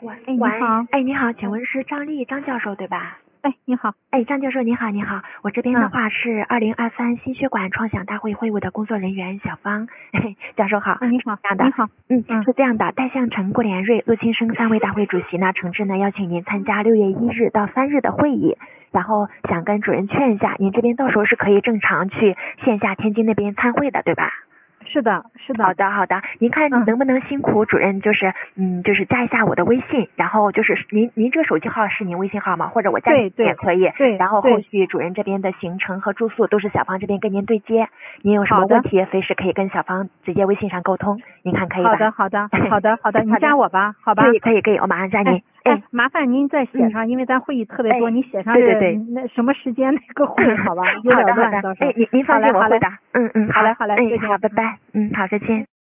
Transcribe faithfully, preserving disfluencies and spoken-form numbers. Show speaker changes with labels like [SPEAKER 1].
[SPEAKER 1] 喂，
[SPEAKER 2] 哎，你好。
[SPEAKER 1] 哎，你好，请问是张丽张教授对吧？
[SPEAKER 2] 哎，你好。
[SPEAKER 1] 哎，张教授你好，你好，我这边的话是二零二三心血管创想大会会务的工作人员小芳。嘿，教授好。
[SPEAKER 2] 啊，你好。
[SPEAKER 1] 这样的，
[SPEAKER 2] 你好。
[SPEAKER 1] 嗯，
[SPEAKER 2] 嗯
[SPEAKER 1] 是这样的，戴向成、顾连瑞、陆清生三位大会主席呢，诚挚呢邀请您参加六月一日到三日的会议，然后想跟主任劝一下，您这边到时候是可以正常去线下天津那边参会的，对吧？
[SPEAKER 2] 是的，是的。
[SPEAKER 1] 好的，好的。您看能不能辛苦主任，就是嗯，就是加一下我的微信，然后就是您您这个手机号是您微信号吗？或者我加您也可以。
[SPEAKER 2] 对。
[SPEAKER 1] 然后后续主任这边的行程和住宿都是小芳这边跟您对接，您有什么问题随时可以跟小芳直接微信上沟通，您看可以吧？
[SPEAKER 2] 好的，好的，好的，好的，你加我吧，好吧？
[SPEAKER 1] 可以，可以，可以，我马上加您。
[SPEAKER 2] 哎，麻烦您再写上，因为咱会议特别多，你写上是那什么时间那个会，好吧？有点乱，到时候。
[SPEAKER 1] 哎，您您放心，我会的。嗯嗯，
[SPEAKER 2] 好嘞，好嘞，
[SPEAKER 1] 哎，好，拜拜。嗯，好，再见。